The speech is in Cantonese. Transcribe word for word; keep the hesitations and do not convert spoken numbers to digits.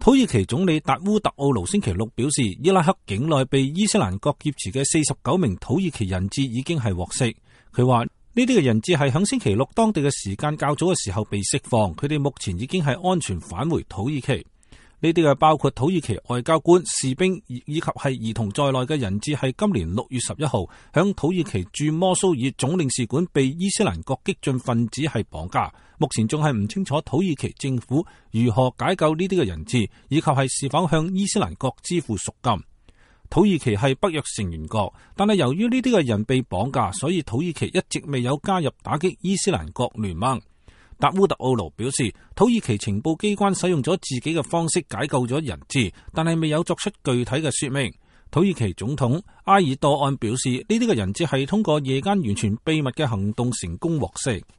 土耳其總理達烏特奧盧星期六表示，伊拉克境內被伊斯蘭國劫持嘅四十九名土耳其人質已經係獲釋。佢話呢啲嘅人質係響星期六當地嘅時間較早嘅時候被釋放，佢哋目前已經係安全返回土耳其。呢啲嘅包括土耳其外交官、士兵以及係兒童在內嘅人質，係今年六月十一號響土耳其駐摩蘇爾總領事館被伊斯蘭國激進分子係綁架。目前仲係唔清楚土耳其政府如何解救呢啲嘅人質，以及係是否向伊斯蘭國支付贖金。土耳其係北約成員國，但係由於呢啲嘅人被綁架，所以土耳其一直未有加入打擊伊斯蘭國聯盟。達烏特奧盧表示，土耳其情報機關使用咗自己嘅方式解救咗人質，但係未有作出具體嘅說明。土耳其總統埃爾多安表示，呢啲嘅人質係通過夜間完全秘密嘅行動成功獲釋。